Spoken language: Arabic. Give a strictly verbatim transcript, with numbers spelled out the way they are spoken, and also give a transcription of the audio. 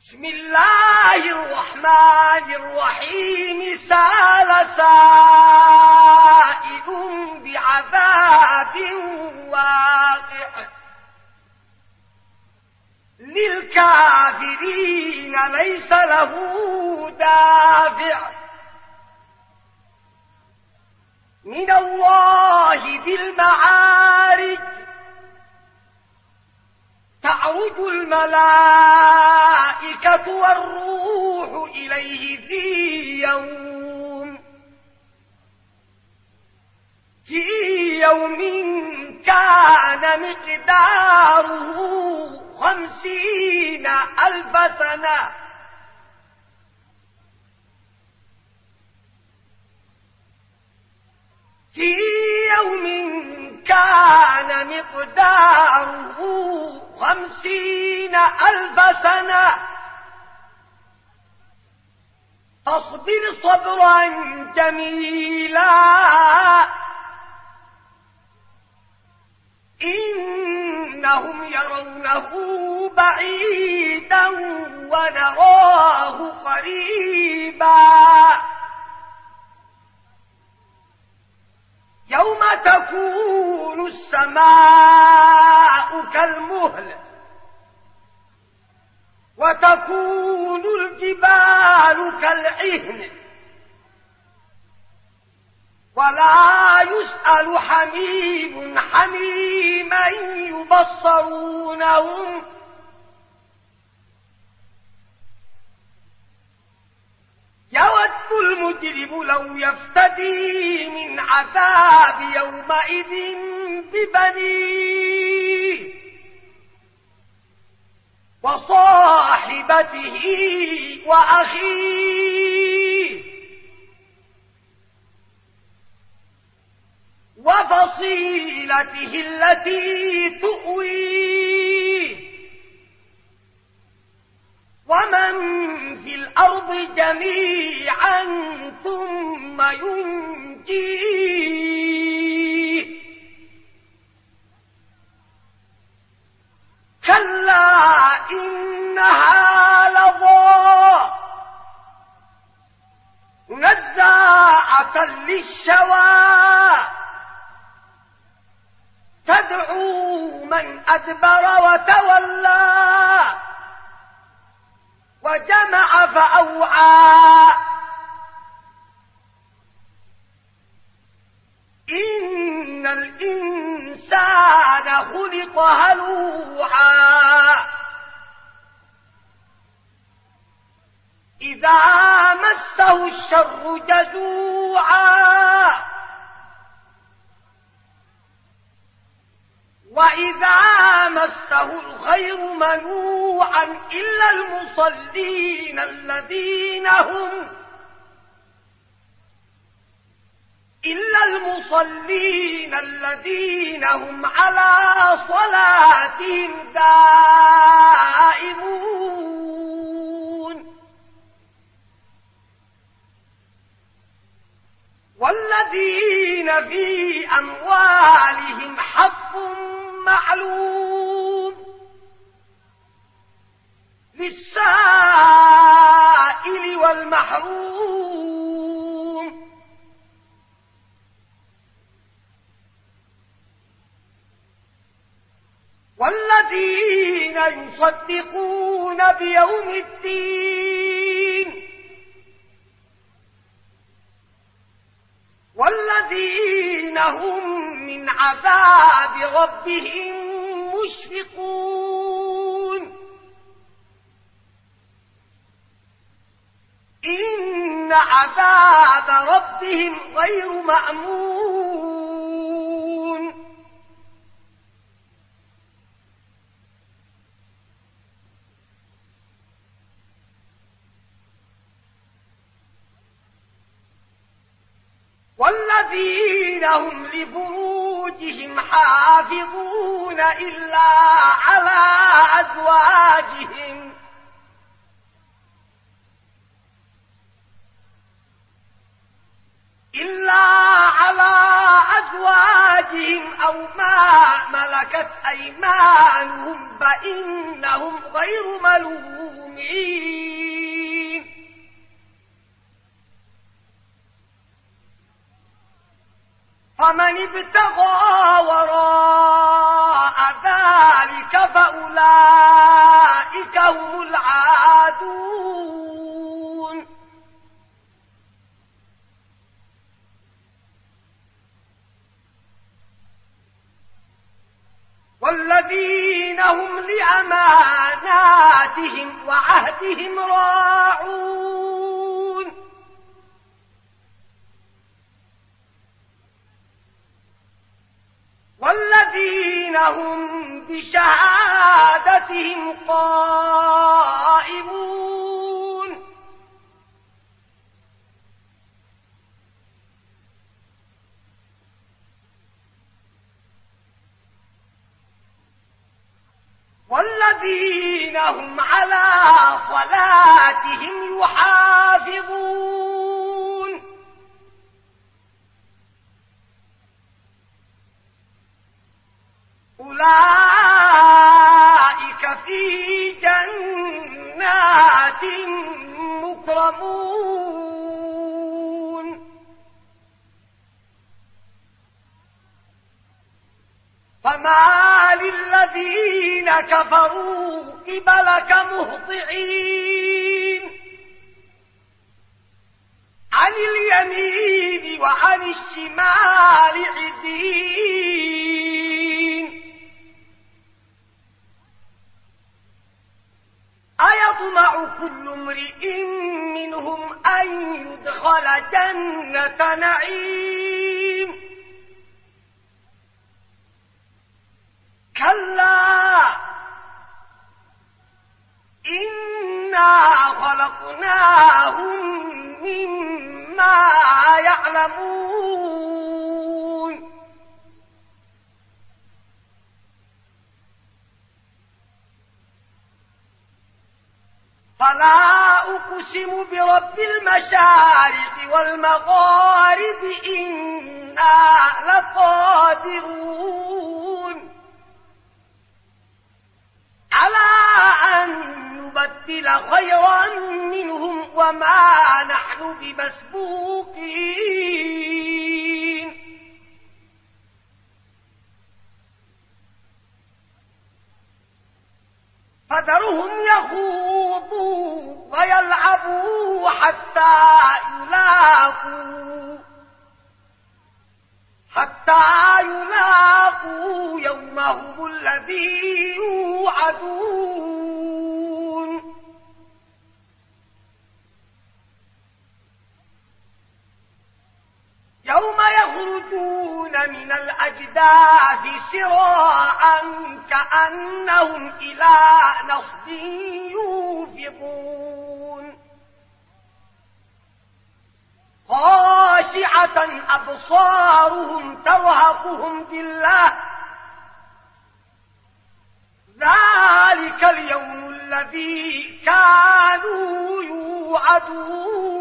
بسم الله الرحمن الرحيم سأل سائل بعذاب واقع للكافرين ليس له دافع من الله بالمعارج تعرج الملائكة والروح إليه في يوم في يوم كان مقداره خمسين ألف سنة في يوم كان مقداره خمسين ألف سنة فاصبر صبرا جميلا إنهم يرونه بعيدا ونراه قريبا يوم تكون السماء كالمهل وتكون الجبال كالعهن ولا يسأل حميم حميما يبصرونهم يود المجرم لو يفتدي من عذاب يومئذ ببنيه وصاحبته وأخيه وفصيلته التي تؤويه ومن في الأرض جميعا ثم ينجيه كلا إنها لظى نزاعة للشوى تدعو من أدبر وتولى وجمع فأوعى إن الإنسان خلق هلوعا إذا مسه الشر جزوعا وإذا مسه الخير منوعا إلا المصلين الذين هم إلا المصلين الذين هم على صلاتهم دائمون والذين في أموالهم حق معلوم للسائل والمحروم والذين يصدقون بيوم الدين والذين هم من عذاب ربهم مشفقون إن عذاب ربهم غير مأمون والذين هم لفروجهم حافظون إلا على أزواجهم إلا على أزواجهم أو ما ملكت أيمانهم فإنهم غير ملومين المجرمين فمن ابتغى وراء ذلك فأولئك هم العادون والذين هم لأماناتهم وعهدهم راعون والذين هم بشهادتهم قائمون والذين هم على صلاتهم يحافظون أولئك في جنات مكرمون فما للذين كفروا قبلك مهطعين عن اليمين وعن الشمال عزين أيطمع كل امرئ منهم أن يدخل جنة نعيم كلا إنا خلقناهم مما يعلمون فلا أقسم برب المشارق والمغارب إنا لقادرون على أن نبدل خيرا منهم وما نحن بمسبوقين فذرهم يخوضوا ويلعبوا حتى يلاقوا حتى يلاقوا يومهم الذي يوعدون يوم يخرجون من الأجداث سراعا كأنهم إلى نصب يوفضون خاشعة أبصارهم ترهقهم ذلة ذلك اليوم الذي كانوا يوعدون